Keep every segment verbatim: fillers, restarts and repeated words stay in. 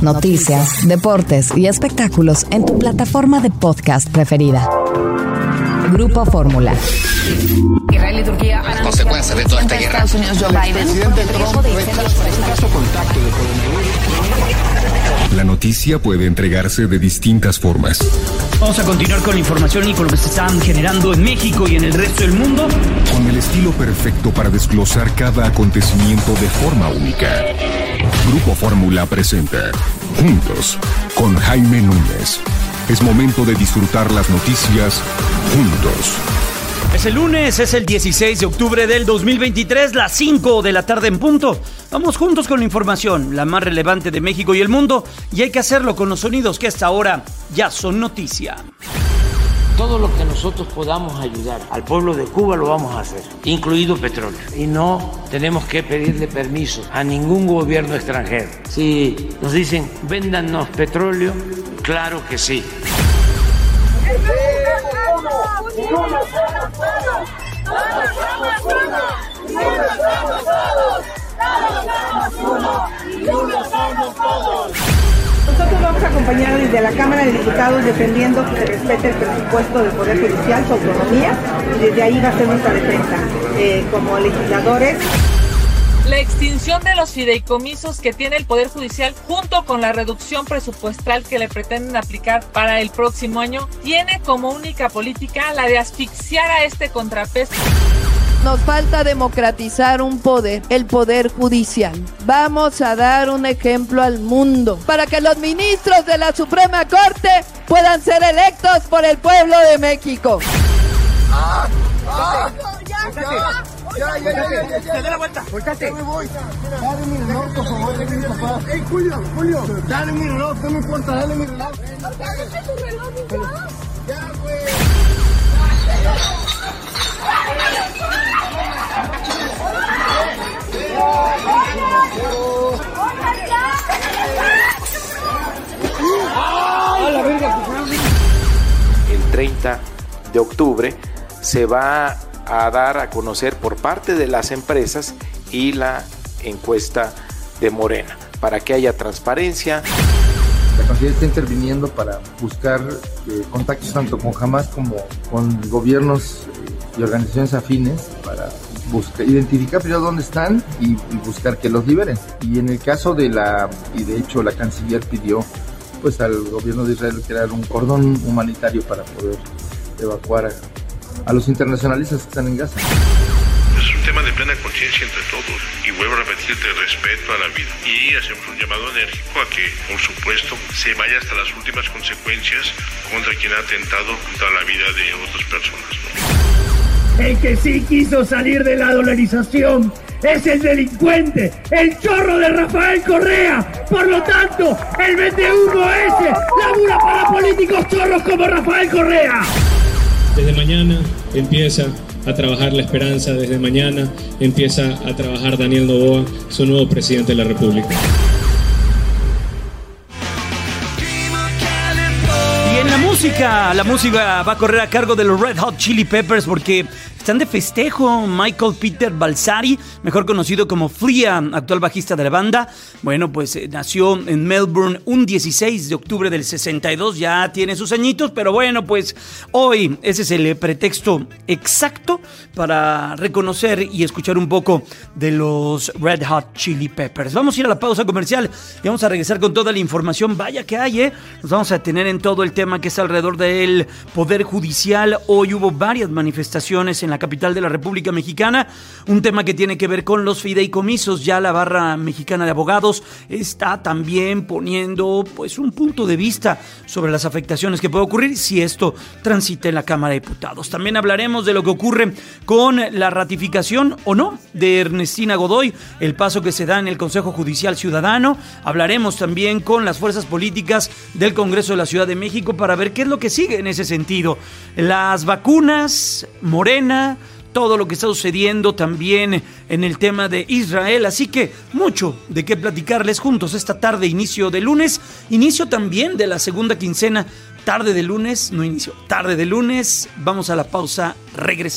noticias, deportes y espectáculos en tu plataforma de podcast preferida. Grupo Fórmula. Israel y Turquía. Las consecuencias de toda esta guerra. Estados Unidos, Joe Biden. Presidente Trump caso contacto de coronavirus. La noticia puede entregarse de distintas formas. Vamos a continuar con la información y con lo que se están generando en México y en el resto del mundo. Con el estilo perfecto para desglosar cada acontecimiento de forma única. Grupo Fórmula presenta Juntos con Jaime Núñez. Es momento de disfrutar las noticias juntos. Es el lunes, es el dieciséis de octubre del dos mil veintitrés, las cinco de la tarde en punto. Vamos juntos con la información, la más relevante de México y el mundo, y hay que hacerlo con los sonidos que hasta ahora ya son noticia. Todo lo que nosotros podamos ayudar al pueblo de Cuba lo vamos a hacer, incluido petróleo. Y no tenemos que pedirle permiso a ningún gobierno extranjero. Si nos dicen, véndanos petróleo, claro que sí. Nosotros vamos a acompañar desde la Cámara de Diputados defendiendo que se respete el presupuesto del Poder Judicial, su autonomía, y desde ahí va a ser nuestra defensa eh, como legisladores. La extinción de los fideicomisos que tiene el Poder Judicial junto con la reducción presupuestal que le pretenden aplicar para el próximo año tiene como única política la de asfixiar a este contrapeso. Nos falta democratizar un poder, el Poder Judicial. Vamos a dar un ejemplo al mundo para que los ministros de la Suprema Corte puedan ser electos por el pueblo de México. ¡Ah! ¡Ah! ¡Ya, ya! Ya, ya, ya, ya, ya, ya, da la vuelta. Voltate. Ya me voy. Dale mi reloj, por favor, dale mi papá. Ey, Julio, Julio. Dale mi reloj, no me importa, dale mi reloj. Dale tu reloj, ya. Ya, güey. El treinta de octubre se va a dar a conocer por parte de las empresas y la encuesta de Morena, para que haya transparencia. La Cancillería está interviniendo para buscar eh, contactos tanto con Hamas como con gobiernos eh, y organizaciones afines para buscar, identificar primero dónde están y, y buscar que los liberen. Y en el caso de la, y de hecho la Canciller pidió pues al gobierno de Israel crear un cordón humanitario para poder evacuar a a los internacionalistas que están en Gaza. Es un tema de plena conciencia entre todos y vuelvo a repetirte respeto a la vida y hacemos un llamado enérgico a que, por supuesto, se vaya hasta las últimas consecuencias contra quien ha atentado contra la vida de otras personas, ¿no? El que sí quiso salir de la dolarización es el delincuente, el chorro de Rafael Correa. Por lo tanto, el vendehumo ese labura para políticos chorros como Rafael Correa. Desde mañana empieza a trabajar la esperanza, desde mañana empieza a trabajar Daniel Noboa, su nuevo presidente de la República. Y en la música, la música va a correr a cargo de los Red Hot Chili Peppers porque están de festejo. Michael Peter Balsari, mejor conocido como Flea, actual bajista de la banda, bueno, pues eh, nació en Melbourne un dieciséis de octubre del sesenta y dos, ya tiene sus añitos, pero bueno, pues hoy ese es el pretexto exacto para reconocer y escuchar un poco de los Red Hot Chili Peppers. Vamos a ir a la pausa comercial y vamos a regresar con toda la información. Vaya que hay, ¿eh? Nos vamos a detener en todo el tema que está alrededor del Poder Judicial. Hoy hubo varias manifestaciones en la capital de la República Mexicana, un tema que tiene que ver con los fideicomisos. Ya la barra mexicana de abogados está también poniendo pues un punto de vista sobre las afectaciones que puede ocurrir si esto transita en la Cámara de Diputados. También hablaremos de lo que ocurre con la ratificación o no de Ernestina Godoy, el paso que se da en el Consejo Judicial Ciudadano. Hablaremos también con las fuerzas políticas del Congreso de la Ciudad de México para ver qué es lo que sigue en ese sentido. Las vacunas, Morena, todo lo que está sucediendo también en el tema de Israel, así que mucho de qué platicarles juntos esta tarde, inicio de lunes, inicio también de la segunda quincena, tarde de lunes, no inicio, tarde de lunes. Vamos a la pausa,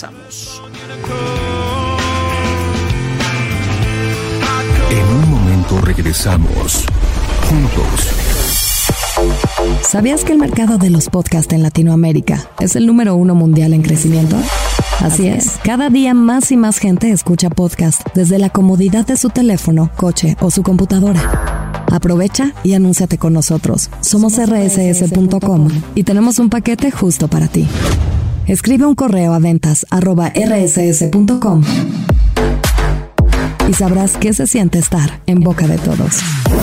regresamos. En un momento momento regresamos. Juntos. ¿Sabías que el mercado de los podcasts en Latinoamérica es el número uno mundial en crecimiento? Así es, cada día más y más gente escucha podcast desde la comodidad de su teléfono, coche o su computadora. Aprovecha y anúnciate con nosotros. Somos erre ese ese punto com y tenemos un paquete justo para ti. Escribe un correo a ventas arroba erre ese ese punto com y sabrás qué se siente estar en boca de todos.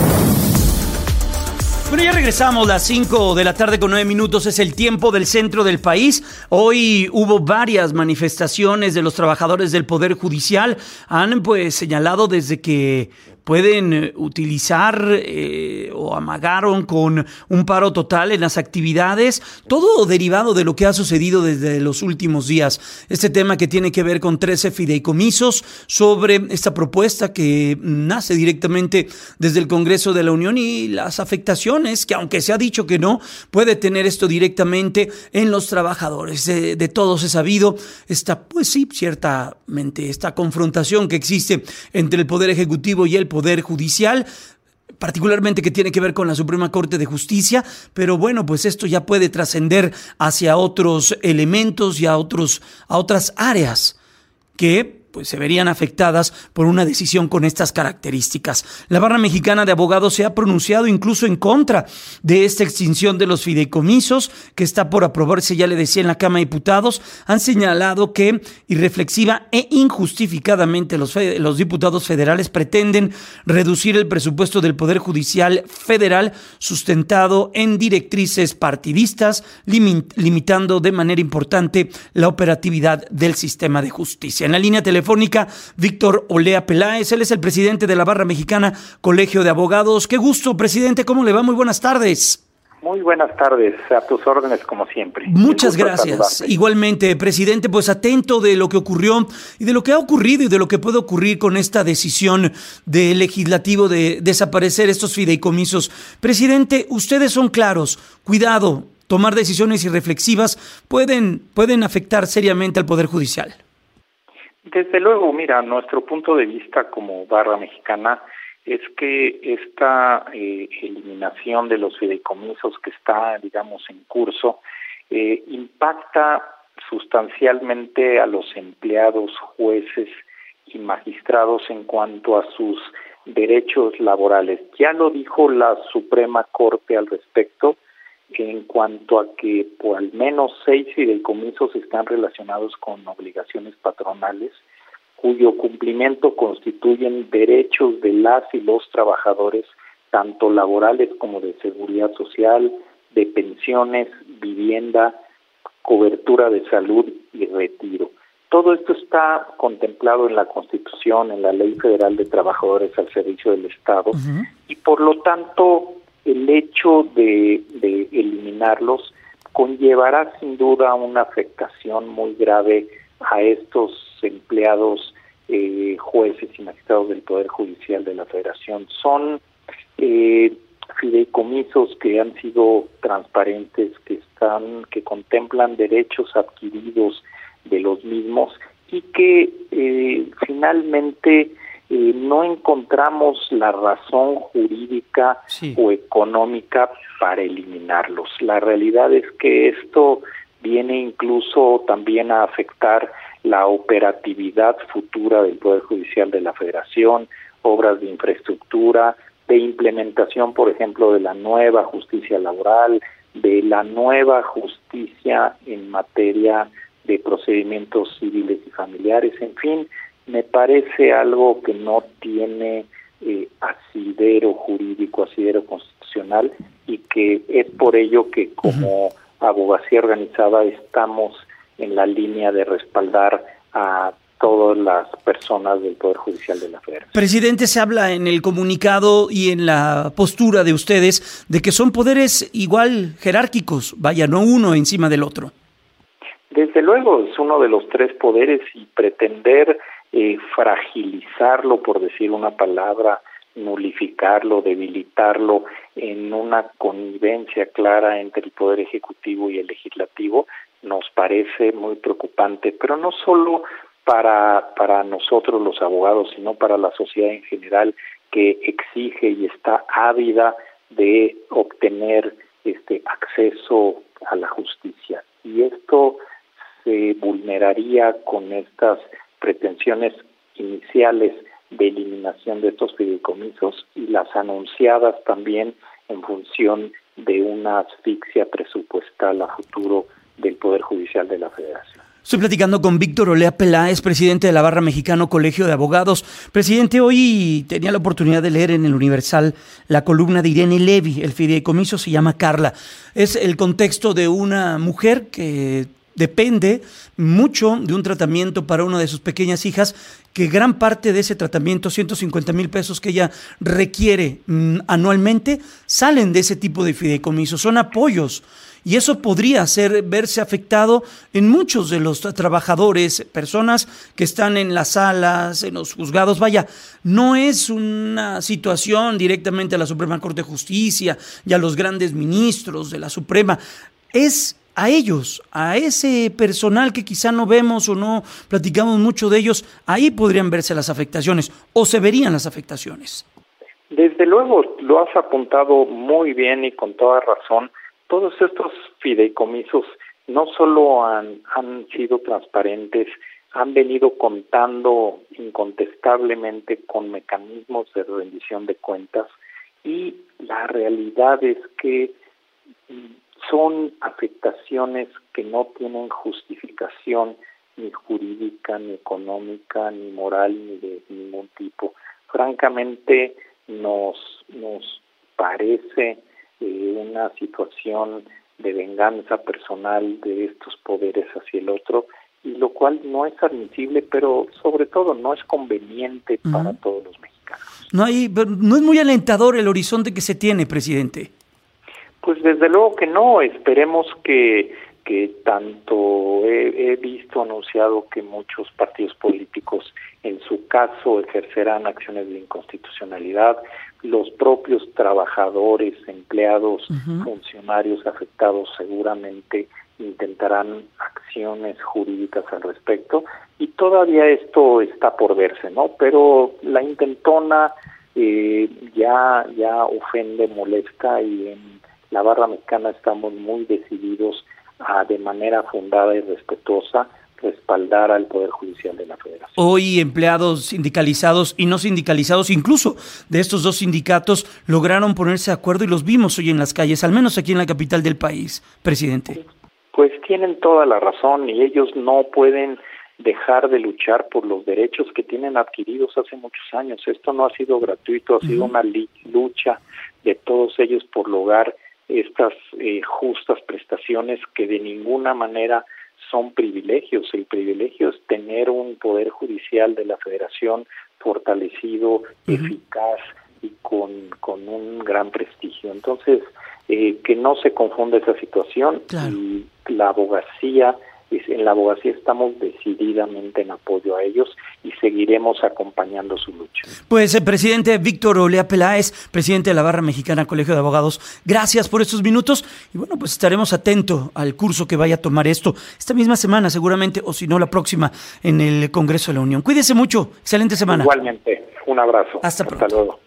Bueno, ya regresamos, las cinco de la tarde con nueve minutos, es el tiempo del centro del país. Hoy hubo varias manifestaciones de los trabajadores del Poder Judicial. Han pues señalado desde que pueden utilizar eh, o amagaron con un paro total en las actividades, todo derivado de lo que ha sucedido desde los últimos días. Este tema que tiene que ver con trece fideicomisos sobre esta propuesta que nace directamente desde el Congreso de la Unión y las afectaciones que, aunque se ha dicho que no, puede tener esto directamente en los trabajadores. De, de todos es sabido esta, pues sí, ciertamente esta confrontación que existe entre el Poder Ejecutivo y el Poder Judicial, particularmente que tiene que ver con la Suprema Corte de Justicia, pero bueno, pues esto ya puede trascender hacia otros elementos y a, otros, a otras áreas que pues se verían afectadas por una decisión con estas características. La Barra Mexicana de Abogados se ha pronunciado incluso en contra de esta extinción de los fideicomisos que está por aprobarse, ya le decía, en la Cámara de Diputados. Han señalado que irreflexiva e injustificadamente los, fe- los diputados federales pretenden reducir el presupuesto del Poder Judicial Federal sustentado en directrices partidistas, lim- limitando de manera importante la operatividad del sistema de justicia. En la línea telefónica Telefónica, Víctor Olea Peláez, él es el presidente de la Barra Mexicana Colegio de Abogados. Qué gusto, presidente, ¿cómo le va? Muy buenas tardes. Muy buenas tardes, a tus órdenes como siempre. Muchas gracias. Igualmente, presidente, pues atento de lo que ocurrió y de lo que ha ocurrido y de lo que puede ocurrir con esta decisión del legislativo de desaparecer estos fideicomisos. Presidente, ustedes son claros, cuidado, tomar decisiones irreflexivas pueden, pueden afectar seriamente al Poder Judicial. Desde luego, mira, nuestro punto de vista como Barra Mexicana es que esta eh, eliminación de los fideicomisos que está, digamos, en curso, eh, impacta sustancialmente a los empleados, jueces y magistrados en cuanto a sus derechos laborales. Ya lo dijo la Suprema Corte al respecto, en cuanto a que por al menos seis fideicomisos están relacionados con obligaciones patronales, cuyo cumplimiento constituyen derechos de las y los trabajadores, tanto laborales como de seguridad social, de pensiones, vivienda, cobertura de salud y retiro. Todo esto está contemplado en la Constitución, en la Ley Federal de Trabajadores al Servicio del Estado, uh-huh. y por lo tanto el hecho de, de eliminarlos conllevará sin duda una afectación muy grave a estos empleados, eh, jueces y magistrados del Poder Judicial de la Federación. Son eh, fideicomisos que han sido transparentes, que están, que contemplan derechos adquiridos de los mismos y que eh, finalmente Eh, no encontramos la razón jurídica sí. o económica para eliminarlos. La realidad es que esto viene incluso también a afectar la operatividad futura del Poder Judicial de la Federación, obras de infraestructura, de implementación, por ejemplo, de la nueva justicia laboral, de la nueva justicia en materia de procedimientos civiles y familiares, en fin. Me parece algo que no tiene eh, asidero jurídico, asidero constitucional, y que es por ello que como uh-huh. abogacía organizada estamos en la línea de respaldar a todas las personas del Poder Judicial de la Federación. Presidente, se habla en el comunicado y en la postura de ustedes de que son poderes igual jerárquicos, vaya, no uno encima del otro. Desde luego, es uno de los tres poderes y pretender Eh, fragilizarlo, por decir una palabra, nulificarlo, debilitarlo en una connivencia clara entre el Poder Ejecutivo y el Legislativo, nos parece muy preocupante, pero no solo para, para nosotros los abogados, sino para la sociedad en general, que exige y está ávida de obtener este acceso a la justicia. Y esto se vulneraría con estas pretensiones iniciales de eliminación de estos fideicomisos y las anunciadas también en función de una asfixia presupuestal a futuro del Poder Judicial de la Federación. Estoy platicando con Víctor Olea Peláez, presidente de la Barra Mexicano Colegio de Abogados. Presidente, hoy tenía la oportunidad de leer en el Universal la columna de Irene Levy. El fideicomiso se llama Carla. Es el contexto de una mujer que depende mucho de un tratamiento para una de sus pequeñas hijas, que gran parte de ese tratamiento, ciento cincuenta mil pesos que ella requiere mmm, anualmente, salen de ese tipo de fideicomisos, son apoyos. Y eso podría ser, verse afectado en muchos de los trabajadores, personas que están en las salas, en los juzgados. Vaya, no es una situación directamente a la Suprema Corte de Justicia y a los grandes ministros de la Suprema. Es a ellos, a ese personal que quizá no vemos o no platicamos mucho de ellos. Ahí podrían verse las afectaciones o se verían las afectaciones. Desde luego, lo has apuntado muy bien y con toda razón. Todos estos fideicomisos no solo han, han sido transparentes, han venido contando incontestablemente con mecanismos de rendición de cuentas, y la realidad es que son afectaciones que no tienen justificación ni jurídica, ni económica, ni moral, ni de ningún tipo. Francamente, nos, nos parece una situación de venganza personal de estos poderes hacia el otro, y lo cual no es admisible, pero sobre todo no es conveniente uh-huh. para todos los mexicanos. No hay, no es muy alentador el horizonte que se tiene, presidente. Pues desde luego que no. Esperemos que que tanto he, he visto anunciado que muchos partidos políticos en su caso ejercerán acciones de inconstitucionalidad, los propios trabajadores, empleados, uh-huh. funcionarios afectados seguramente intentarán acciones jurídicas al respecto, y todavía esto está por verse, ¿no? Pero la intentona eh, ya ya ofende, molesta, y en la Barra Mexicana estamos muy decididos a, de manera fundada y respetuosa, respaldar al Poder Judicial de la Federación. Hoy empleados sindicalizados y no sindicalizados, incluso de estos dos sindicatos, lograron ponerse de acuerdo y los vimos hoy en las calles, al menos aquí en la capital del país, presidente. Pues tienen toda la razón, y ellos no pueden dejar de luchar por los derechos que tienen adquiridos hace muchos años. Esto no ha sido gratuito, ha uh-huh. sido una li- lucha de todos ellos por lograr estas eh, justas prestaciones que de ninguna manera son privilegios. El privilegio es tener un Poder Judicial de la Federación fortalecido, uh-huh. eficaz y con, con un gran prestigio. Entonces, eh, que no se confunda esa situación. Claro. Y la abogacía, en la abogacía estamos decididamente en apoyo a ellos y seguiremos acompañando su lucha. Pues el presidente Víctor Olea Peláez, presidente de la Barra Mexicana Colegio de Abogados, gracias por estos minutos, y bueno, pues estaremos atentos al curso que vaya a tomar esto esta misma semana seguramente, o si no la próxima, en el Congreso de la Unión. Cuídese mucho, excelente semana. Igualmente, un abrazo. Hasta pronto. Hasta luego.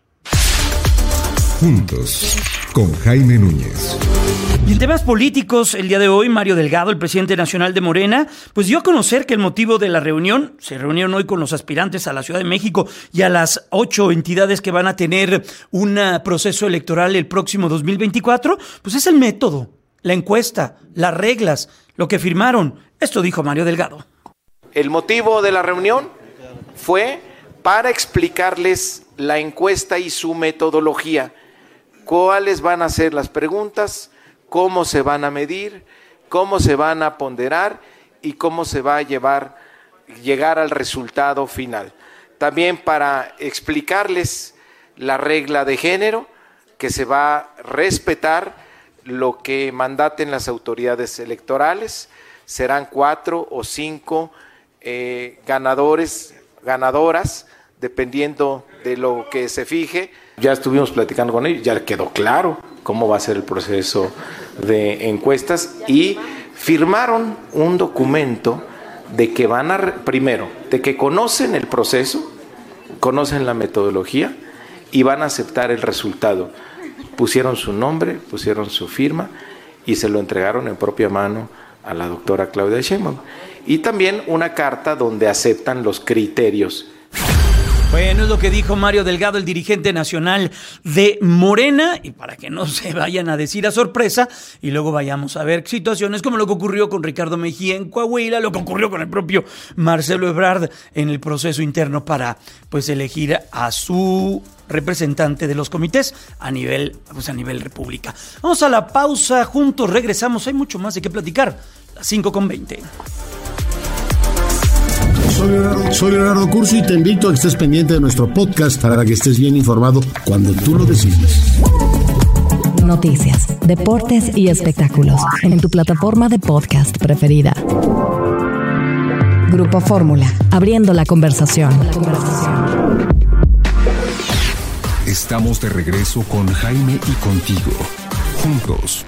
Juntos, con Jaime Núñez. Y en temas políticos, el día de hoy, Mario Delgado, el presidente nacional de Morena, pues dio a conocer que el motivo de la reunión, se reunieron hoy con los aspirantes a la Ciudad de México y a las ocho entidades que van a tener un proceso electoral el próximo dos mil veinticuatro, pues es el método, la encuesta, las reglas, lo que firmaron. Esto dijo Mario Delgado. El motivo de la reunión fue para explicarles la encuesta y su metodología, cuáles van a ser las preguntas, cómo se van a medir, cómo se van a ponderar y cómo se va a llevar, llegar al resultado final. También para explicarles la regla de género, que se va a respetar lo que mandaten las autoridades electorales. Serán cuatro o cinco eh, ganadores, ganadoras, dependiendo de lo que se fije. Ya estuvimos platicando con ellos, ya quedó claro cómo va a ser el proceso de encuestas, y firmaron un documento de que van a, primero, de que conocen el proceso, conocen la metodología y van a aceptar el resultado. Pusieron su nombre, pusieron su firma y se lo entregaron en propia mano a la doctora Claudia Sheinbaum. Y también una carta donde aceptan los criterios. Bueno, es lo que dijo Mario Delgado, el dirigente nacional de Morena, y para que no se vayan a decir a sorpresa, y luego vayamos a ver situaciones como lo que ocurrió con Ricardo Mejía en Coahuila, lo que ocurrió con el propio Marcelo Ebrard en el proceso interno para pues elegir a su representante de los comités a nivel, pues a nivel república. Vamos a la pausa, juntos regresamos, hay mucho más de qué platicar, las cinco con veinte. Soy Leonardo, soy Leonardo Curso y te invito a que estés pendiente de nuestro podcast para que estés bien informado cuando tú lo decides. Noticias, deportes y espectáculos en tu plataforma de podcast preferida. Grupo Fórmula, abriendo la conversación. Estamos de regreso con Jaime y contigo, juntos.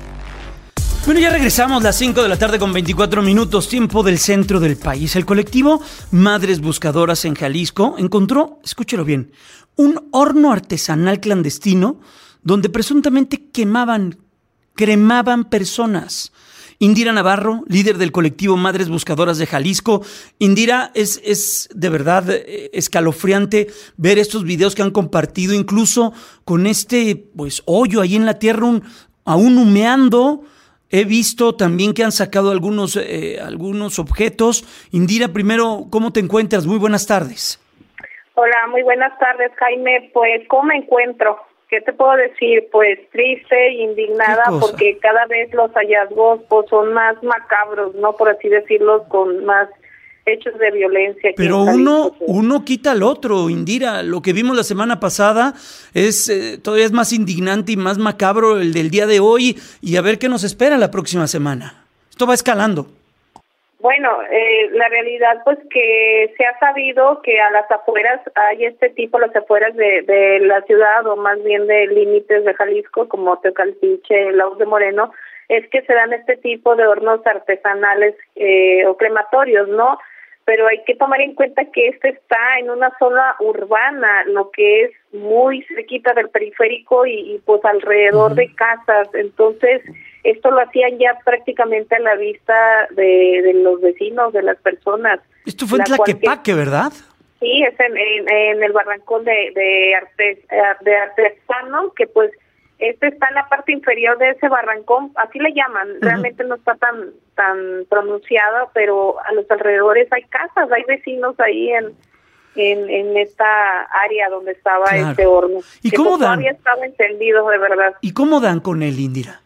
Bueno, ya regresamos, las cinco de la tarde con veinticuatro minutos, tiempo del centro del país. El colectivo Madres Buscadoras en Jalisco encontró, escúchelo bien, un horno artesanal clandestino donde presuntamente quemaban, cremaban personas. Indira Navarro, líder del colectivo Madres Buscadoras de Jalisco. Indira, es, es de verdad escalofriante ver estos videos que han compartido, incluso con este pues hoyo ahí en la tierra, un, aún humeando. He visto también que han sacado algunos, eh, algunos objetos. Indira, primero, ¿cómo te encuentras? Muy buenas tardes. Hola, muy buenas tardes, Jaime. Pues, ¿cómo me encuentro? ¿Qué te puedo decir? Pues triste, indignada, porque cada vez los hallazgos pues, son más macabros, ¿no? Por así decirlo, con más hechos de violencia. Pero uno, uno quita al otro, Indira. Lo que vimos la semana pasada es eh, todavía es más indignante y más macabro el del día de hoy, y a ver qué nos espera la próxima semana. Esto va escalando. Bueno, eh, la realidad pues que se ha sabido que a las afueras hay este tipo, las afueras de, de la ciudad, o más bien de límites de Jalisco, como Tecaltiche, Laus de Moreno, es que se dan este tipo de hornos artesanales eh, o crematorios, ¿no? Pero hay que tomar en cuenta que este está en una zona urbana, lo que es muy cerquita del periférico y, y pues alrededor uh-huh. de casas. Entonces, esto lo hacían ya prácticamente a la vista de, de los vecinos, de las personas. Esto fue en Tlaquepaque, ¿verdad? Sí, es en, en, en el barrancón de, de, Artes, de Artesano, que pues este está en la parte inferior de ese barrancón, así le llaman, uh-huh. realmente no está tan tan pronunciado, pero a los alrededores hay casas, hay vecinos ahí en en, en esta área donde estaba claro. este horno. ¿Y cómo dan? Todavía estaba encendido, de verdad. ¿Y cómo dan con él, Indira?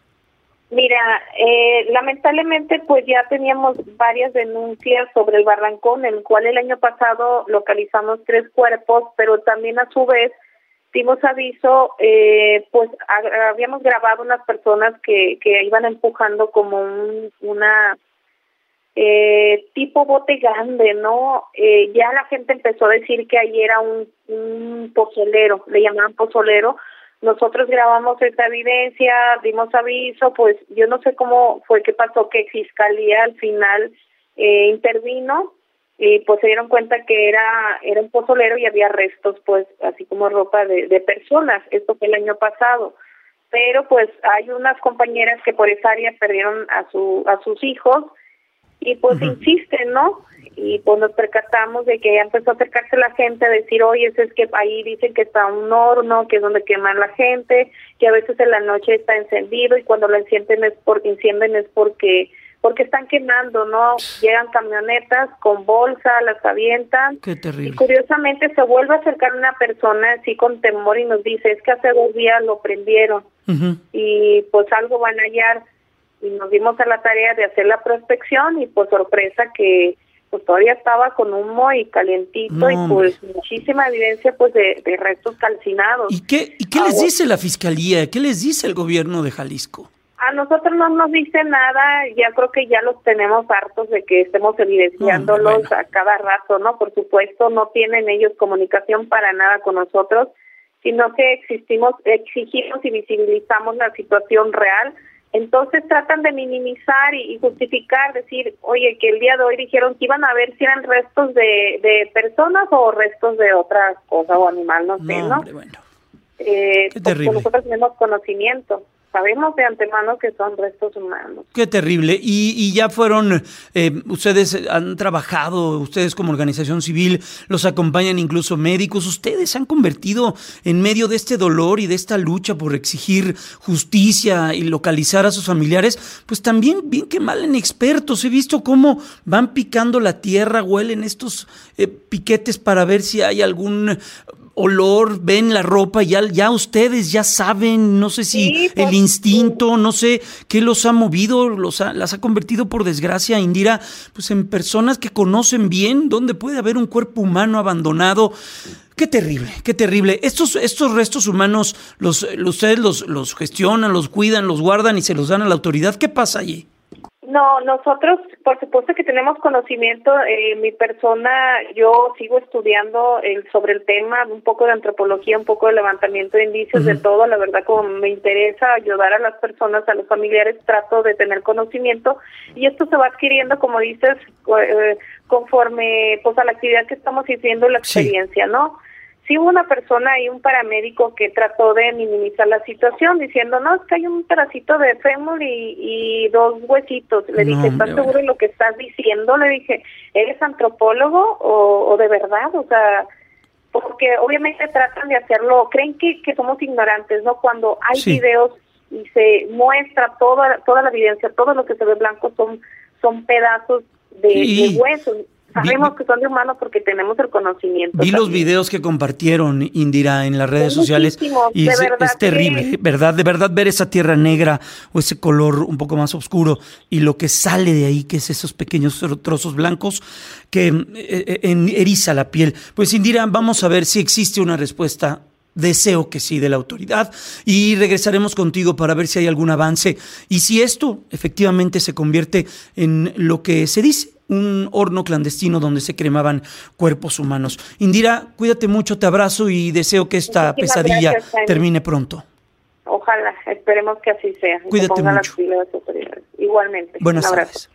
Mira, eh, lamentablemente pues ya teníamos varias denuncias sobre el barrancón, en el cual el año pasado localizamos tres cuerpos, pero también a su vez dimos aviso, eh, pues a, habíamos grabado unas personas que, que iban empujando como un, una eh, tipo bote grande, ¿no? Eh, ya la gente empezó a decir que ahí era un, un pozolero, le llamaban pozolero. Nosotros grabamos esta evidencia, dimos aviso, pues yo no sé cómo fue que pasó que Fiscalía al final eh, intervino. Y pues se dieron cuenta que era era un pozolero y había restos, pues, así como ropa de, de personas. Esto fue el año pasado. Pero pues hay unas compañeras que por esa área perdieron a su a sus hijos y pues uh-huh. insisten, ¿no? Y pues nos percatamos de que ya empezó a acercarse la gente a decir, oye, es que ahí dicen que está un horno, que es donde queman la gente, que a veces en la noche está encendido y cuando lo encienden es porque encienden es porque porque están quemando, ¿no? Llegan camionetas con bolsa, las avientan. Qué terrible. Y curiosamente se vuelve a acercar una persona así con temor y nos dice, es que hace dos días lo prendieron uh-huh. y pues algo van a hallar. Y nos dimos a la tarea de hacer la prospección y pues sorpresa que pues todavía estaba con humo y calientito no, y pues hombre. muchísima evidencia pues de, de restos calcinados. ¿Y qué, y qué les dice la Fiscalía? ¿Qué les dice el gobierno de Jalisco? A nosotros no nos dice nada, ya creo que ya los tenemos hartos de que estemos evidenciándolos oh, bueno. a cada rato, ¿no? Por supuesto, no tienen ellos comunicación para nada con nosotros, sino que existimos, exigimos y visibilizamos la situación real. Entonces tratan de minimizar y, y justificar, decir, oye, que el día de hoy dijeron que iban a ver si eran restos de, de personas o restos de otra cosa o animal, no sé, no, ¿no? Hombre, bueno. eh, porque nosotros tenemos conocimiento. Sabemos de antemano que son restos humanos. Qué terrible. Y, y ya fueron, eh, ustedes han trabajado, ustedes como organización civil, los acompañan incluso médicos, ustedes se han convertido en medio de este dolor y de esta lucha por exigir justicia y localizar a sus familiares, pues también bien que mal en expertos. He visto cómo van picando la tierra, huelen estos eh, piquetes para ver si hay algún olor, ven la ropa, ya, ya ustedes ya saben, no sé si sí, pues, el instinto, no sé qué los ha movido, los ha, las ha convertido por desgracia, Indira, pues en personas que conocen bien dónde puede haber un cuerpo humano abandonado. Qué terrible, qué terrible. Estos, estos restos humanos, los, los, ustedes los, los gestionan, los cuidan, los guardan y se los dan a la autoridad. ¿Qué pasa allí? No, nosotros, por supuesto que tenemos conocimiento. Eh, mi persona, yo sigo estudiando el, sobre el tema, un poco de antropología, un poco de levantamiento de indicios, uh-huh. de todo. La verdad, como me interesa ayudar a las personas, a los familiares, trato de tener conocimiento. Y esto se va adquiriendo, como dices, eh, conforme pues a la actividad que estamos haciendo, la experiencia, sí. ¿no? Sí hubo una persona y un paramédico que trató de minimizar la situación diciendo, no, es que hay un pedacito de fémur y, y dos huesitos. Le dije, no, ¿estás seguro de lo que estás diciendo? Le dije, ¿eres antropólogo o, o de verdad? O sea, porque obviamente tratan de hacerlo, creen que, que somos ignorantes, ¿no? Cuando hay sí. videos y se muestra toda toda la evidencia, todo lo que se ve blanco son, son pedazos de, sí. de huesos. Sabemos vi, que son de humanos porque tenemos el conocimiento. Vi también. Los videos que compartieron, Indira, en las redes son sociales y es, es terrible, que... ¿verdad? De verdad ver esa tierra negra o ese color un poco más oscuro y lo que sale de ahí, que es esos pequeños trozos blancos que eh, en, eriza la piel. Pues Indira, vamos a ver si existe una respuesta. Deseo que sí de la autoridad y regresaremos contigo para ver si hay algún avance y si esto efectivamente se convierte en lo que se dice, un horno clandestino donde se cremaban cuerpos humanos. Indira, cuídate mucho, te abrazo y deseo que esta Muchísimas pesadilla gracias, termine pronto. Ojalá, esperemos que así sea. Cuídate mucho. Igualmente. Buenas tardes.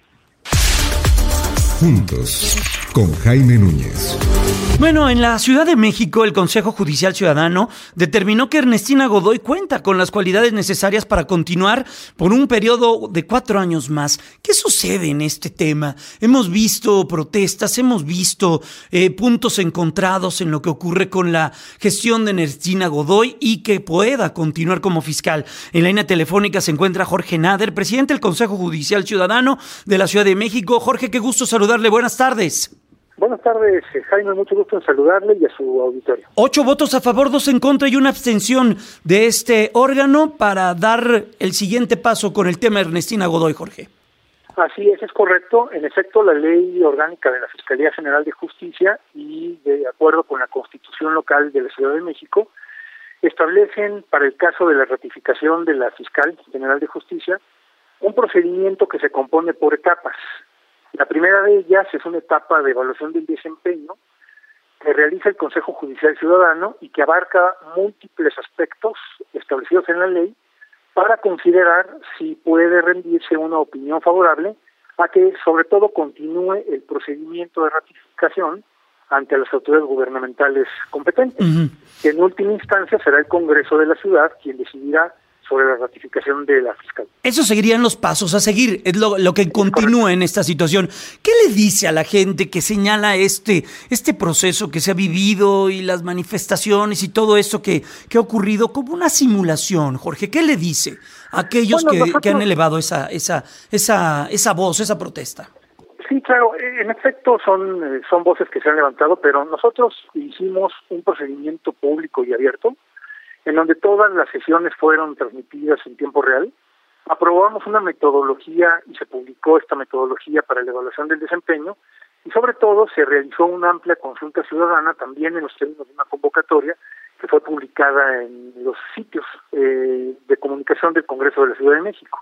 Juntos, con Jaime Núñez. Bueno, en la Ciudad de México, el Consejo Judicial Ciudadano determinó que Ernestina Godoy cuenta con las cualidades necesarias para continuar por un periodo de cuatro años más. ¿Qué sucede en este tema? Hemos visto protestas, hemos visto eh, puntos encontrados en lo que ocurre con la gestión de Ernestina Godoy y que pueda continuar como fiscal. En la línea telefónica se encuentra Jorge Nader, presidente del Consejo Judicial Ciudadano de la Ciudad de México. Jorge, qué gusto saludarle. Buenas tardes. Buenas tardes, Jaime, mucho gusto en saludarle y a su auditorio. Ocho votos a favor, dos en contra y una abstención de este órgano para dar el siguiente paso con el tema de Ernestina Godoy, Jorge. Así es, es correcto. En efecto, la ley orgánica de la Fiscalía General de Justicia y de acuerdo con la Constitución local de la Ciudad de México, establecen para el caso de la ratificación de la Fiscal General de Justicia un procedimiento que se compone por etapas. La primera de ellas es una etapa de evaluación del desempeño que realiza el Consejo Judicial Ciudadano y que abarca múltiples aspectos establecidos en la ley para considerar si puede rendirse una opinión favorable a que sobre todo continúe el procedimiento de ratificación ante las autoridades gubernamentales competentes, uh-huh. que en última instancia será el Congreso de la Ciudad quien decidirá sobre la ratificación de la fiscal. Esos seguirían los pasos a seguir, es lo, lo que continúa en esta situación. ¿Qué le dice a la gente que señala este, este proceso que se ha vivido y las manifestaciones y todo esto que, que ha ocurrido como una simulación, Jorge? ¿Qué le dice a aquellos bueno, que, nosotros... que han elevado esa, esa, esa, esa voz, esa protesta? Sí, claro, en efecto son, son voces que se han levantado, pero nosotros hicimos un procedimiento público y abierto en donde todas las sesiones fueron transmitidas en tiempo real. Aprobamos una metodología y se publicó esta metodología para la evaluación del desempeño y sobre todo se realizó una amplia consulta ciudadana también en los términos de una convocatoria que fue publicada en los sitios eh, de comunicación del Congreso de la Ciudad de México.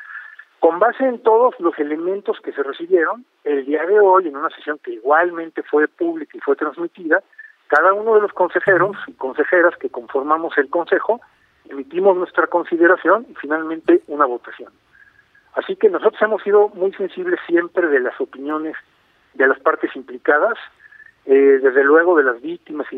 Con base en todos los elementos que se recibieron, el día de hoy, en una sesión que igualmente fue pública y fue transmitida, cada uno de los consejeros y consejeras que conformamos el Consejo emitimos nuestra consideración y finalmente una votación. Así que nosotros hemos sido muy sensibles siempre de las opiniones de las partes implicadas, eh, desde luego de las víctimas y de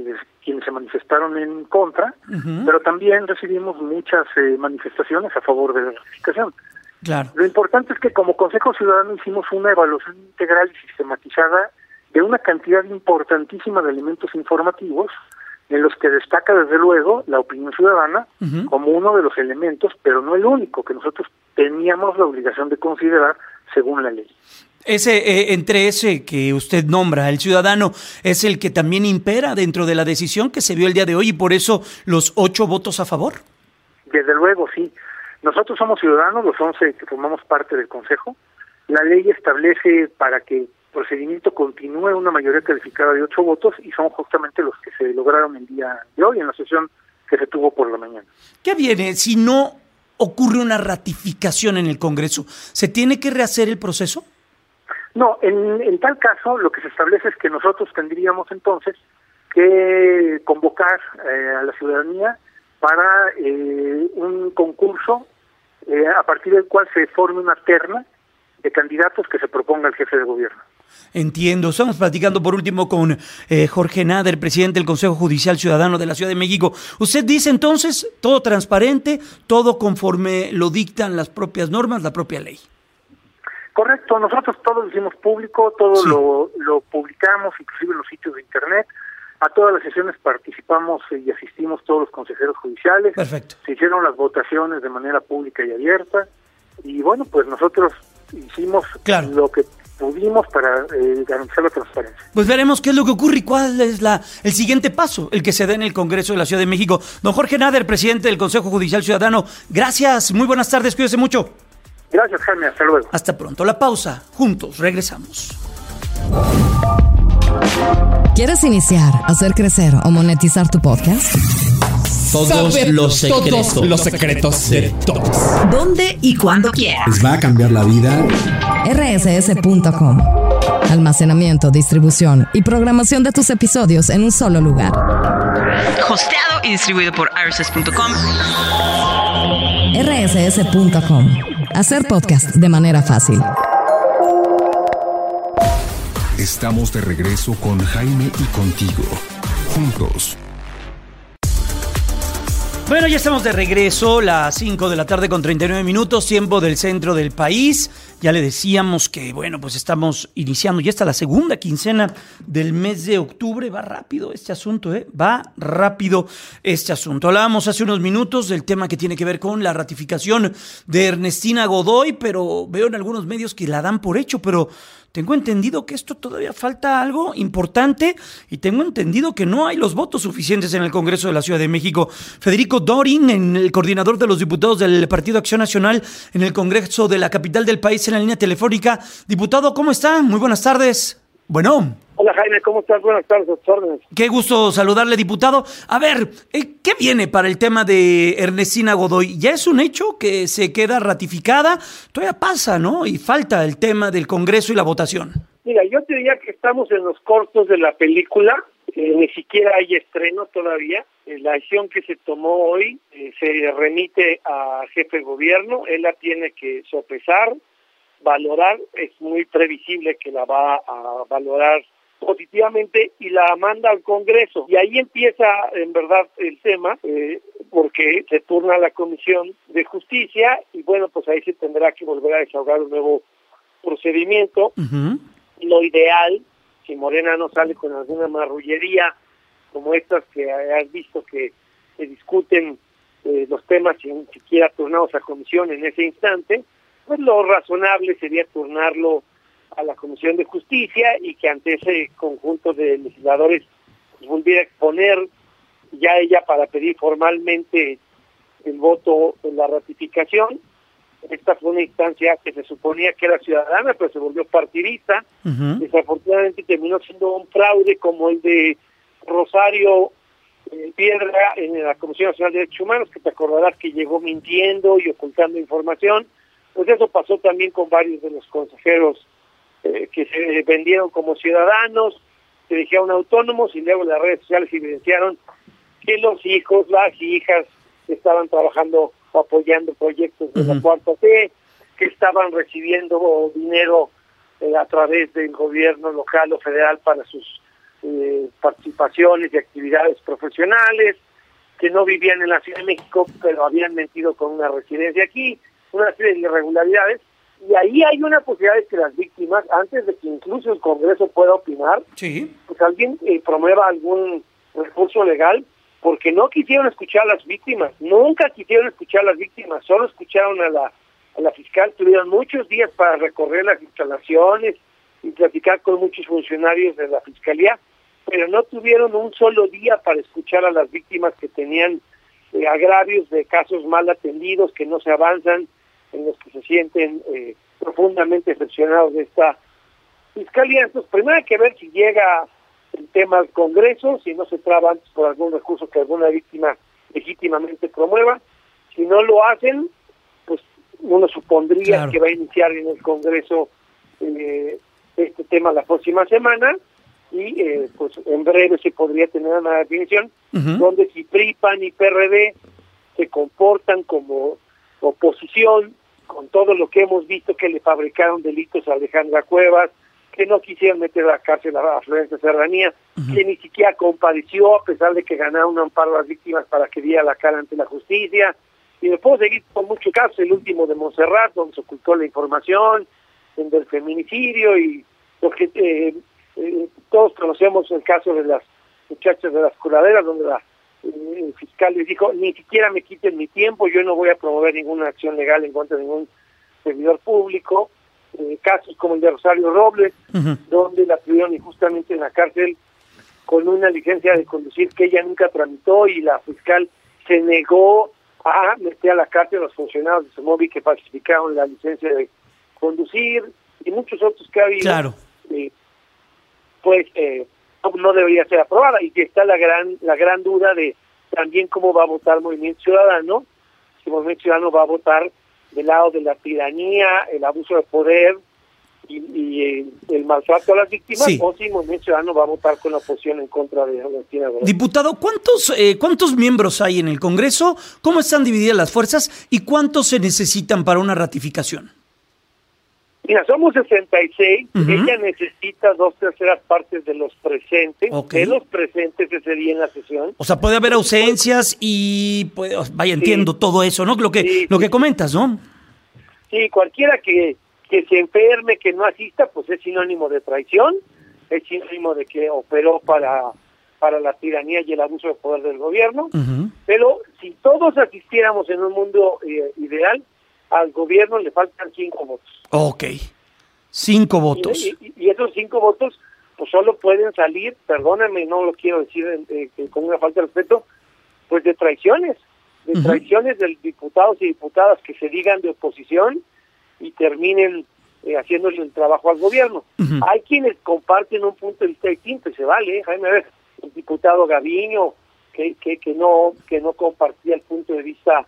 quienes se manifestaron en contra, Uh-huh. pero también recibimos muchas eh, manifestaciones a favor de la ratificación. Claro. Lo importante es que como Consejo Ciudadano hicimos una evaluación integral y sistematizada de una cantidad importantísima de elementos informativos en los que destaca desde luego la opinión ciudadana Uh-huh. como uno de los elementos, pero no el único, que nosotros teníamos la obligación de considerar según la ley. Ese, eh, entre ese que usted nombra, el ciudadano, es el que también impera dentro de la decisión que se vio el día de hoy y por eso los ocho votos a favor. Desde luego, sí. Nosotros somos ciudadanos, los once que formamos parte del Consejo. La ley establece para que el procedimiento continúe una mayoría calificada de ocho votos y son justamente los que se lograron el día de hoy en la sesión que se tuvo por la mañana. ¿Qué viene si no ocurre una ratificación en el Congreso? ¿Se tiene que rehacer el proceso? No, en, en tal caso lo que se establece es que nosotros tendríamos entonces que convocar eh, a la ciudadanía para eh, un concurso eh, a partir del cual se forme una terna de candidatos que se proponga el jefe de gobierno. Entiendo. Estamos platicando por último con eh, Jorge Nader, presidente del Consejo Judicial Ciudadano de la Ciudad de México. Usted dice entonces todo transparente, todo conforme lo dictan las propias normas, la propia ley. Correcto, nosotros todo lo hicimos público, todo sí. lo, lo publicamos, inclusive en los sitios de internet. A todas las sesiones participamos y asistimos todos los consejeros judiciales. Perfecto. Se hicieron las votaciones de manera pública y abierta. Y bueno, pues nosotros hicimos claro. lo que pudimos para eh, garantizar la transparencia. Pues veremos qué es lo que ocurre y cuál es la el siguiente paso, el que se dé en el Congreso de la Ciudad de México. Don Jorge Nader, presidente del Consejo Judicial Ciudadano, gracias, muy buenas tardes, cuídese mucho. Gracias, Jaime, hasta luego. Hasta pronto, la pausa, juntos, regresamos. ¿Quieres iniciar, hacer crecer o monetizar tu podcast? Todos Saber los secretos. Todos los secretos de todos. ¿Dónde y cuándo quieras? ¿Les va a cambiar la vida? R S S punto com. Almacenamiento, distribución y programación de tus episodios en un solo lugar. Hosteado y distribuido por R S S punto com. R S S punto com. Hacer podcast de manera fácil. Estamos de regreso con Jaime y contigo. Juntos. Bueno, ya estamos de regreso, las cinco de la tarde con treinta y nueve minutos, tiempo del centro del país. Ya le decíamos que, bueno, pues estamos iniciando, ya está la segunda quincena del mes de octubre. Va rápido este asunto, ¿eh? Va rápido este asunto. Hablábamos hace unos minutos del tema que tiene que ver con la ratificación de Ernestina Godoy, pero veo en algunos medios que la dan por hecho, pero tengo entendido que esto todavía falta algo importante y tengo entendido que no hay los votos suficientes en el Congreso de la Ciudad de México. Federico Dorin, en el coordinador de los diputados del Partido Acción Nacional en el Congreso de la capital del país, en la línea telefónica. Diputado, ¿cómo está? Muy buenas tardes. Bueno. Hola Jaime, ¿cómo estás? Buenas tardes, a tus órdenes. Qué gusto saludarle, diputado. A ver, ¿qué viene para el tema de Ernestina Godoy? ¿Ya es un hecho que se queda ratificada? Todavía pasa, ¿no? Y falta el tema del Congreso y la votación. Mira, yo te diría que estamos en los cortos de la película, eh, ni siquiera hay estreno todavía. Eh, la decisión que se tomó hoy eh, se remite a jefe de gobierno, él la tiene que sopesar, valorar, es muy previsible que la va a valorar positivamente y la manda al Congreso. Y ahí empieza, en verdad, el tema, eh, porque se turna la Comisión de Justicia y, bueno, pues ahí se tendrá que volver a desahogar un nuevo procedimiento. Uh-huh. Lo ideal, si Morena no sale con alguna marrullería como estas que has visto que se discuten eh, los temas sin siquiera turnados a comisión en ese instante, pues lo razonable sería turnarlo a la Comisión de Justicia y que ante ese conjunto de legisladores pues, volviera a exponer ya ella para pedir formalmente el voto en la ratificación. Esta fue una instancia que se suponía que era ciudadana, pero se volvió partidista. Uh-huh. Desafortunadamente terminó siendo un fraude como el de Rosario eh, Piedra en la Comisión Nacional de Derechos Humanos, que te acordarás que llegó mintiendo y ocultando información. Pues eso pasó también con varios de los consejeros eh, que se vendieron como ciudadanos, se dijeron autónomos y luego las redes sociales evidenciaron que los hijos, las hijas estaban trabajando o apoyando proyectos de uh-huh. la cuarta T, que estaban recibiendo dinero eh, a través del gobierno local o federal para sus eh, participaciones y actividades profesionales, que no vivían en la Ciudad de México, pero habían mentido con una residencia aquí, una serie de irregularidades, y ahí hay una posibilidad de que las víctimas, antes de que incluso el Congreso pueda opinar, sí. pues alguien eh, promueva algún recurso legal, porque no quisieron escuchar a las víctimas, nunca quisieron escuchar a las víctimas, solo escucharon a la, a la fiscal, tuvieron muchos días para recorrer las instalaciones y platicar con muchos funcionarios de la Fiscalía, pero no tuvieron un solo día para escuchar a las víctimas que tenían eh, agravios de casos mal atendidos, que no se avanzan, en los que se sienten eh, profundamente decepcionados de esta Fiscalía. Entonces, primero hay que ver si llega el tema al Congreso, si no se traba antes por algún recurso que alguna víctima legítimamente promueva. Si no lo hacen, pues uno supondría claro. que va a iniciar en el Congreso eh, este tema la próxima semana, y eh, pues en breve se podría tener una definición uh-huh. donde si P R I, P A N y P R D se comportan como oposición, con todo lo que hemos visto que le fabricaron delitos a Alejandra Cuevas, que no quisieron meter a la cárcel a Florencia Serranía, uh-huh. que ni siquiera compareció a pesar de que ganaron un amparo a las víctimas para que diera la cara ante la justicia. Y me puedo seguir con muchos casos, el último de Montserrat, donde se ocultó la información, el del feminicidio, y lo que eh, eh, todos conocemos el caso de las muchachas de las curaderas, donde la el fiscal les dijo, ni siquiera me quiten mi tiempo, yo no voy a promover ninguna acción legal en contra de ningún servidor público. Eh, casos como el de Rosario Robles, uh-huh. donde la tuvieron injustamente en la cárcel con una licencia de conducir que ella nunca tramitó, y la fiscal se negó a meter a la cárcel a los funcionarios de Semovi que falsificaron la licencia de conducir, y muchos otros que ha habido. Claro. Eh, pues eh, no debería ser aprobada, y que está la gran la gran duda de también cómo va a votar Movimiento Ciudadano, si Movimiento Ciudadano va a votar del lado de la tiranía, el abuso de poder y, y eh, el maltrato a las víctimas, sí. o si Movimiento Ciudadano va a votar con la oposición en contra de Valentina Gómez. Diputado, ¿cuántos eh, cuántos miembros hay en el Congreso? ¿Cómo están divididas las fuerzas? ¿Y cuántos se necesitan para una ratificación? Mira, somos sesenta y seis, uh-huh. ella necesita dos terceras partes de los presentes, okay. de los presentes ese día en la sesión. O sea, puede haber ausencias y, pues, vaya, entiendo sí. todo eso, ¿no? Lo que sí, lo que comentas, ¿no? Sí, cualquiera que, que se enferme, que no asista, pues es sinónimo de traición, es sinónimo de que operó para, para la tiranía y el abuso de poder del gobierno, uh-huh. pero si todos asistiéramos en un mundo eh, ideal, al gobierno le faltan cinco votos. Ok, cinco votos. Y, y, y esos cinco votos, pues solo pueden salir, perdóname, no lo quiero decir eh, eh, con una falta de respeto, pues de traiciones, de uh-huh. traiciones de diputados y diputadas que se digan de oposición y terminen eh, haciéndole el trabajo al gobierno. Uh-huh. Hay quienes comparten un punto de vista distinto, y se vale, ¿eh? Jaime, a ver, el diputado Gaviño, que, que, que, no, que no compartía el punto de vista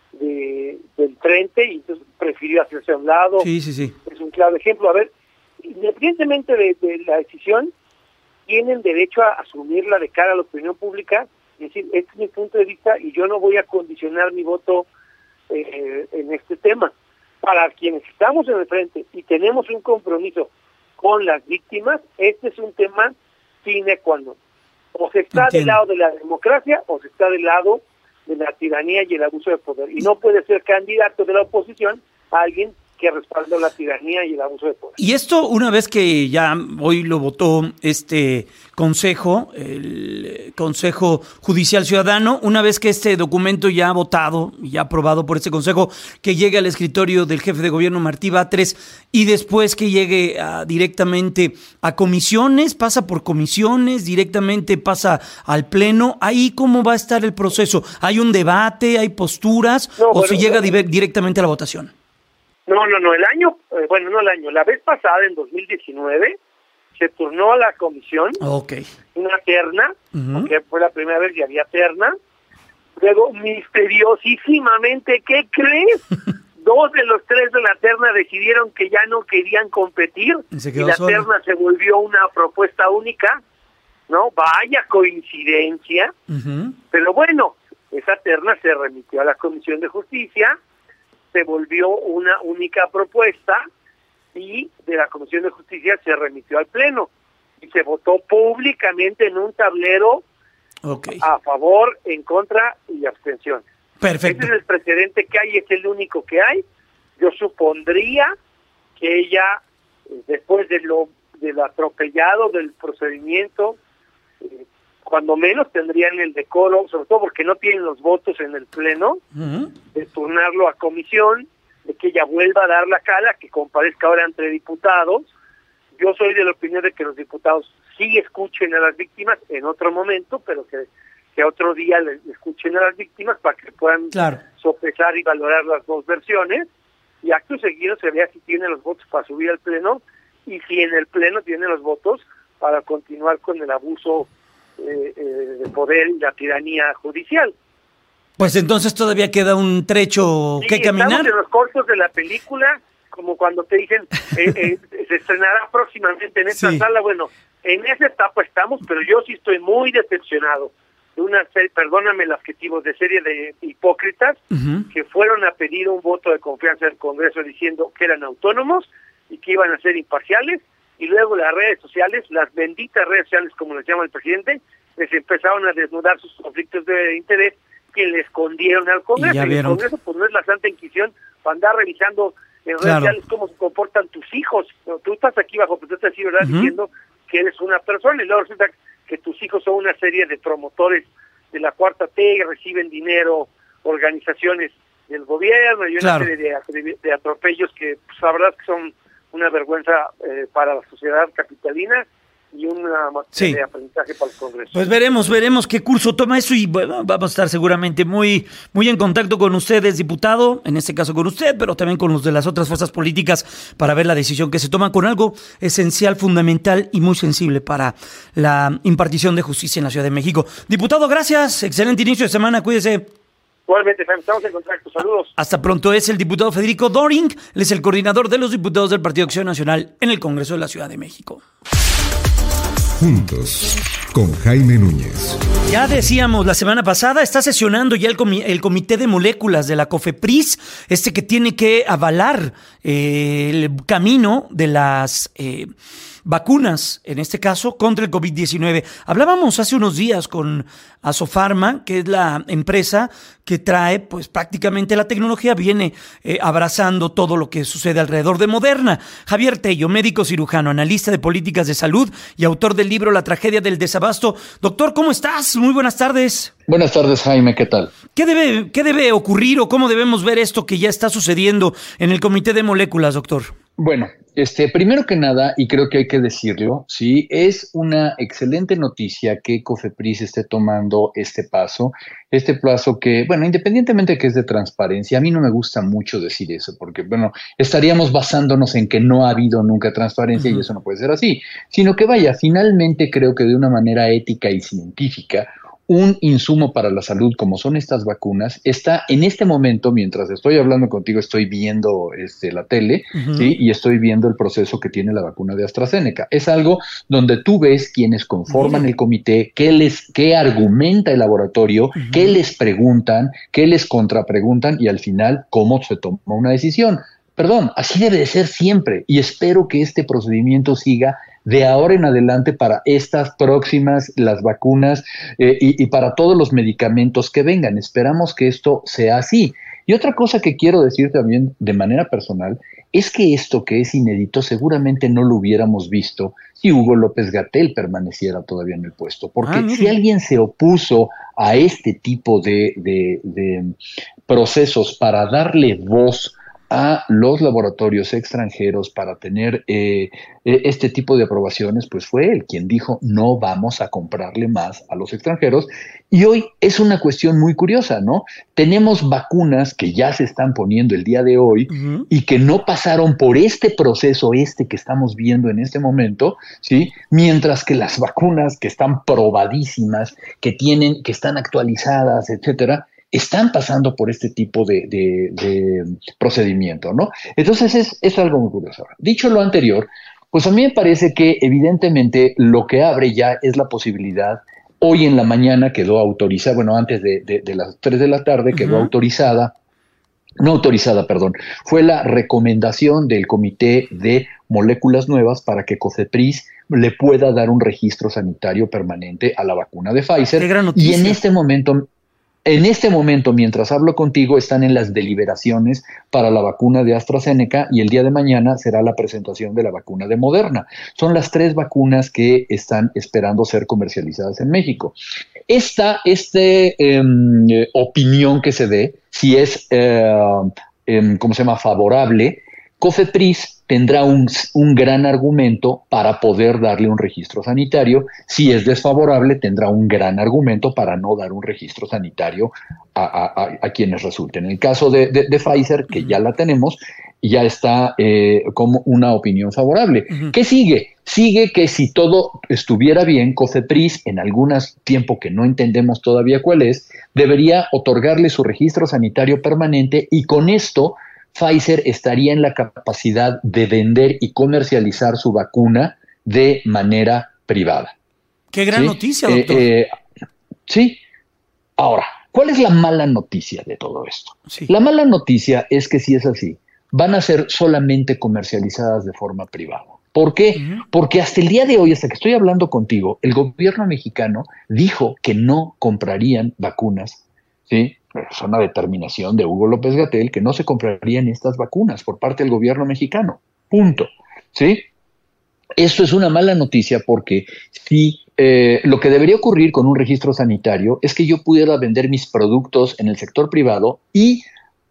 de del frente y entonces prefirió hacerse a un lado. Sí, sí, sí. Es un claro ejemplo. A ver, independientemente de, de la decisión, tienen derecho a asumirla de cara a la opinión pública, y decir, este es mi punto de vista y yo no voy a condicionar mi voto eh, en este tema. Para quienes estamos en el frente y tenemos un compromiso con las víctimas, este es un tema sine qua non. O se está Entiendo. del lado de la democracia o se está del lado de la tiranía y el abuso de poder. Y no puede ser candidato de la oposición a alguien que respalda la tiranía y el abuso de poder. Y esto, una vez que ya hoy lo votó este Consejo, el Consejo Judicial Ciudadano, una vez que este documento ya votado, ya aprobado por este Consejo, que llegue al escritorio del jefe de gobierno Martí Batres, y después que llegue a, directamente a comisiones, pasa por comisiones, directamente pasa al Pleno, ¿ahí cómo va a estar el proceso? ¿Hay un debate, hay posturas, no, o bueno, se llega no, directamente a la votación? No, no, no, el año, eh, bueno, no el año, la vez pasada, en dos mil diecinueve, se turnó a la comisión okay. una terna, uh-huh. porque fue la primera vez que había terna. Luego, misteriosísimamente, ¿qué crees? Dos de los tres de la terna decidieron que ya no querían competir y, y la solo. terna se volvió una propuesta única, ¿no? Vaya coincidencia. Uh-huh. Pero bueno, esa terna se remitió a la Comisión de Justicia, se volvió una única propuesta y de la Comisión de Justicia se remitió al Pleno. y se votó públicamente en un tablero okay. a favor, en contra y abstención. Perfecto. Ese es el precedente que hay, es el único que hay. Yo supondría que ella, después de lo del atropellado del procedimiento, eh, cuando menos tendrían el decoro, sobre todo porque no tienen los votos en el pleno, uh-huh. de turnarlo a comisión, de que ella vuelva a dar la cara, que comparezca ahora entre diputados. Yo soy de la opinión de que los diputados sí escuchen a las víctimas en otro momento, pero que, que otro día les escuchen a las víctimas para que puedan claro. sopesar y valorar las dos versiones, y acto seguido se vea si tiene los votos para subir al pleno, y si en el pleno tiene los votos para continuar con el abuso eh, eh, de poder y la tiranía judicial. Pues entonces todavía queda un trecho sí, que caminar. Estamos en los cortos de la película, como cuando te dicen, eh, eh, se estrenará próximamente en esta sí. sala. Bueno, en esa etapa estamos, pero yo sí estoy muy decepcionado de una serie, perdóname el adjetivo, de serie de hipócritas uh-huh. que fueron a pedir un voto de confianza del Congreso diciendo que eran autónomos y que iban a ser imparciales, y luego las redes sociales, las benditas redes sociales como les llama el presidente, les empezaron a desnudar sus conflictos de interés que le escondieron al Congreso. Y ya y el vieron. Congreso pues no es la Santa Inquisición para andar revisando en redes Claro. sociales cómo se comportan tus hijos. No, tú estás aquí bajo protesta, sí, ¿verdad? Uh-huh. Diciendo que eres una persona, y luego resulta que tus hijos son una serie de promotores de la Cuarta T, y reciben dinero, organizaciones del gobierno y una Claro. serie de, de atropellos que pues, la verdad que son una vergüenza eh, para la sociedad capitalina y una materia Sí. de aprendizaje para el Congreso. Pues veremos, veremos qué curso toma eso, y bueno, vamos a estar seguramente muy, muy en contacto con ustedes, diputado, en este caso con usted, pero también con los de las otras fuerzas políticas para ver la decisión que se toma con algo esencial, fundamental y muy sensible para la impartición de justicia en la Ciudad de México. Diputado, gracias, excelente inicio de semana, cuídese. Igualmente, estamos en contacto, saludos. Hasta pronto. Es el diputado Federico Doring, él es el coordinador de los diputados del Partido Acción Nacional en el Congreso de la Ciudad de México. Juntos, con Jaime Núñez. Ya decíamos la semana pasada, está sesionando ya el, comi- el Comité de Moléculas de la COFEPRIS, este que tiene que avalar eh, el camino de las eh, vacunas, en este caso, contra el covid diecinueve. Hablábamos hace unos días con Asofarma, que es la empresa que trae, pues prácticamente la tecnología, viene eh, abrazando todo lo que sucede alrededor de Moderna. Javier Tello, médico cirujano, analista de políticas de salud y autor del libro La tragedia del desabasto. Doctor, ¿cómo estás? Muy buenas tardes. Buenas tardes, Jaime, ¿qué tal? ¿Qué debe, qué debe ocurrir o cómo debemos ver esto que ya está sucediendo en el Comité de Moléculas, doctor? Bueno, este, primero que nada, y creo que hay que decirlo, sí, es una excelente noticia que COFEPRIS esté tomando este paso, este plazo que, bueno, independientemente que es de transparencia, a mí no me gusta mucho decir eso, porque, bueno, estaríamos basándonos en que no ha habido nunca transparencia uh-huh. y eso no puede ser así, sino que vaya, finalmente creo que de una manera ética y científica, un insumo para la salud como son estas vacunas está en este momento, mientras estoy hablando contigo, estoy viendo este, la tele, uh-huh. ¿sí? Y estoy viendo el proceso que tiene la vacuna de AstraZeneca. Es algo donde tú ves quienes conforman uh-huh. el comité, qué les, qué argumenta el laboratorio, uh-huh. qué les preguntan, qué les contrapreguntan y al final cómo se toma una decisión. Perdón, así debe de ser siempre y espero que este procedimiento siga de ahora en adelante para estas próximas, las vacunas eh, y, y para todos los medicamentos que vengan. Esperamos que esto sea así. Y otra cosa que quiero decir también de manera personal es que esto que es inédito seguramente no lo hubiéramos visto si Hugo López-Gatell permaneciera todavía en el puesto. Porque ah, si alguien se opuso a este tipo de, de, de procesos para darle voz a los laboratorios extranjeros para tener eh, este tipo de aprobaciones, pues fue él quien dijo no vamos a comprarle más a los extranjeros. Y hoy es una cuestión muy curiosa, ¿no? Tenemos vacunas que ya se están poniendo el día de hoy uh-huh. y que no pasaron por este proceso este que estamos viendo en este momento, ¿sí? Mientras que las vacunas que están probadísimas, que tienen, que están actualizadas, etcétera, están pasando por este tipo de, de, de procedimiento, ¿no? Entonces es, es algo muy curioso. Dicho lo anterior, pues a mí me parece que evidentemente lo que abre ya es la posibilidad, hoy en la mañana quedó autorizada, bueno, antes de, de, de las tres de la tarde quedó uh-huh. autorizada, no autorizada, perdón, fue la recomendación del Comité de Moléculas Nuevas para que COFEPRIS le pueda dar un registro sanitario permanente a la vacuna de Pfizer. Qué gran noticia. Y en este momento... En este momento, mientras hablo contigo, están en las deliberaciones para la vacuna de AstraZeneca y el día de mañana será la presentación de la vacuna de Moderna. Son las tres vacunas que están esperando ser comercializadas en México. Esta este, eh, opinión que se dé, si es, eh, eh, ¿cómo se llama?, favorable, COFEPRIS tendrá un, un gran argumento para poder darle un registro sanitario. Si es desfavorable, tendrá un gran argumento para no dar un registro sanitario a, a, a quienes resulten. En el caso de, de, de Pfizer, que ya la tenemos, ya está eh, como una opinión favorable. Uh-huh. ¿Qué sigue? Sigue que si todo estuviera bien, COFEPRIS, en algún tiempo que no entendemos todavía cuál es, debería otorgarle su registro sanitario permanente y con esto Pfizer estaría en la capacidad de vender y comercializar su vacuna de manera privada. ¡Qué gran ¿Sí? noticia, doctor! Eh, eh, sí. Ahora, ¿cuál es la mala noticia de todo esto? Sí. La mala noticia es que si es así, van a ser solamente comercializadas de forma privada. ¿Por qué? Uh-huh. Porque hasta el día de hoy, hasta que estoy hablando contigo, el gobierno mexicano dijo que no comprarían vacunas, ¿sí? Es una determinación de Hugo López-Gatell que no se comprarían estas vacunas por parte del gobierno mexicano. Punto. ¿Sí? Esto es una mala noticia porque si eh, lo que debería ocurrir con un registro sanitario es que yo pudiera vender mis productos en el sector privado y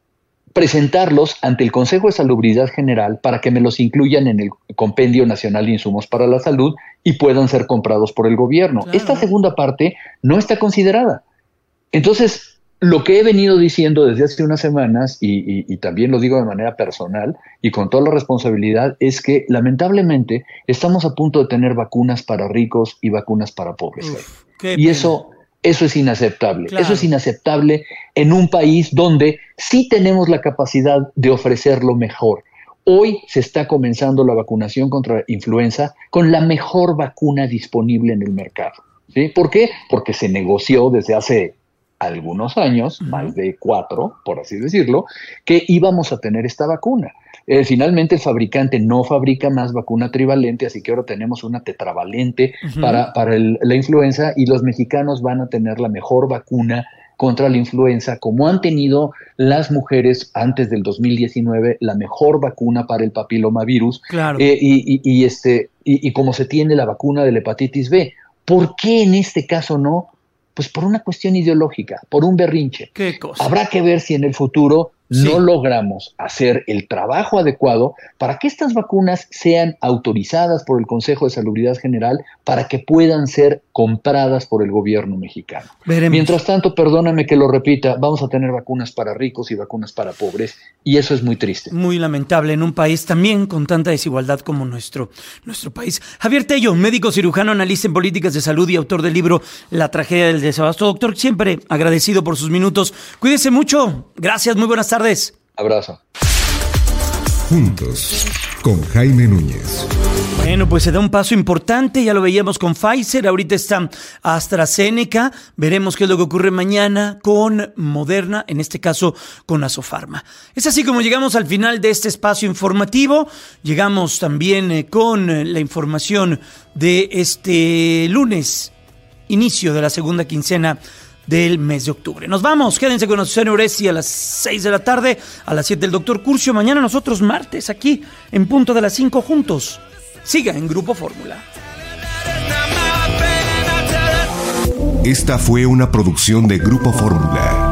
presentarlos ante el Consejo de Salubridad General para que me los incluyan en el Compendio Nacional de Insumos para la Salud y puedan ser comprados por el gobierno. Claro. Esta segunda parte no está considerada. Entonces, lo que he venido diciendo desde hace unas semanas, y, y, y también lo digo de manera personal y con toda la responsabilidad, es que lamentablemente estamos a punto de tener vacunas para ricos y vacunas para pobres. Uf, y eso, eso es inaceptable. Claro. Eso es inaceptable en un país donde sí tenemos la capacidad de ofrecer lo mejor. Hoy se está comenzando la vacunación contra influenza con la mejor vacuna disponible en el mercado. ¿Sí? ¿Por qué? Porque se negoció desde hace algunos años, más de cuatro, por así decirlo, que íbamos a tener esta vacuna. Eh, finalmente el fabricante no fabrica más vacuna trivalente, así que ahora tenemos una tetravalente uh-huh. para, para el, la influenza y los mexicanos van a tener la mejor vacuna contra la influenza, como han tenido las mujeres antes del dos mil diecinueve, la mejor vacuna para el papilomavirus, claro. eh, y, y, y, este, y, y como se tiene la vacuna de la hepatitis B. ¿Por qué en este caso no? Pues por una cuestión ideológica, por un berrinche. ¿Qué cosa? Habrá que ver si en el futuro sí. no logramos hacer el trabajo adecuado para que estas vacunas sean autorizadas por el Consejo de Salubridad General para que puedan ser compradas por el gobierno mexicano. Veremos. Mientras tanto, perdóname que lo repita, vamos a tener vacunas para ricos y vacunas para pobres, y eso es muy triste. Muy lamentable en un país también con tanta desigualdad como nuestro, nuestro país. Javier Tello, médico cirujano, analista en políticas de salud y autor del libro La tragedia del desabasto. Doctor, siempre agradecido por sus minutos. Cuídese mucho. Gracias, muy buenas tardes. Abrazo. Juntos, con Jaime Núñez. Bueno, pues se da un paso importante, ya lo veíamos con Pfizer, ahorita está AstraZeneca, veremos qué es lo que ocurre mañana con Moderna, en este caso con Asofarma. Es así como llegamos al final de este espacio informativo, llegamos también eh, con eh, la información de este lunes, inicio de la segunda quincena del mes de octubre. Nos vamos, quédense con Azucena Uresti a las seis de la tarde, a las siete el doctor Curcio, mañana nosotros martes aquí en punto de las cinco juntos. Siga en Grupo Fórmula. Esta fue una producción de Grupo Fórmula.